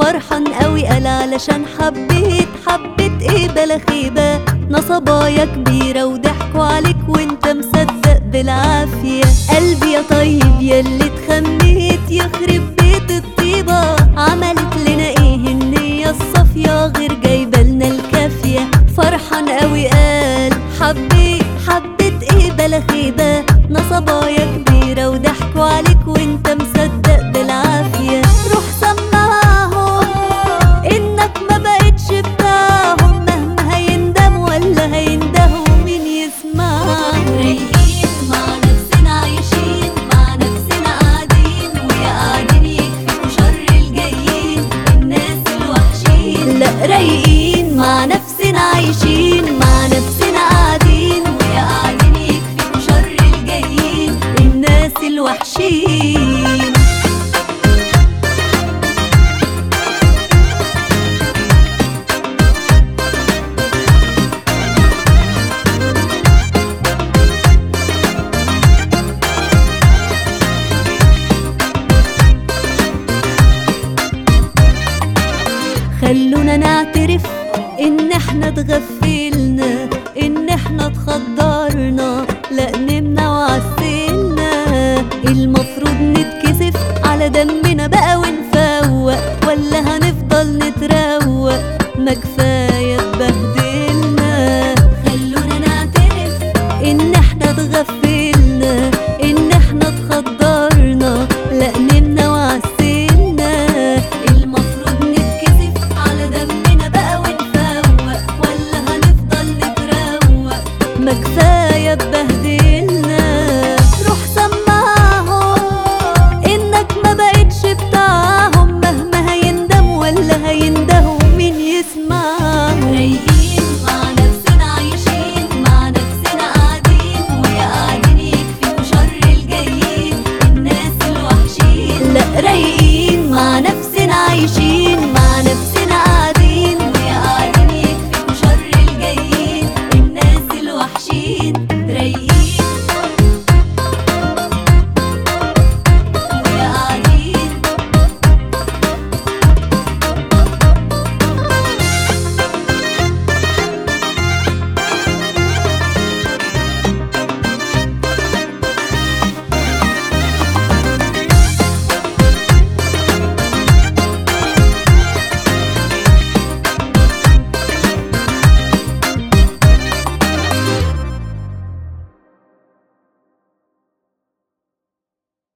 فرحان قوي قال علشان حبيت ايه بلا خيبة، نصبايا كبيرة وضحكوا عليك وانت مصدق بالعافية. قلبي يا طيب ياللي اتخميت يخرب بيت الطيبة، عملت لنا ايه النية الصافية غير جايبالنا الكافية. فرحان قوي قال حبيت ايه بلا خيبة، نصبايا كبيرة وضحكوا عليك وانت مصدق بالعافية. روح سمعهم انك ما بقتش بتاعهم، مهما هيندم ولا هيندهوا مين يسمعهم. رايقين مع نفسنا عايشين مع نفسنا قاعدين، ويا قاعدين يكفيكوا شر الجايين الناس الوحشين. لا رايقين مع نفسنا عايشين مع نفسنا قاعدين، ويا قاعدين يكفيكوا شر الجايين الناس الوحشين. خلونا نعترف ان احنا اتغفلنا، ان احنا اتخدرنا، لا نمنا وعسلنا. المفروض نتكسف على دمنا بقى ونفوق، ولا هنفضل نتروق؟ ما كفاية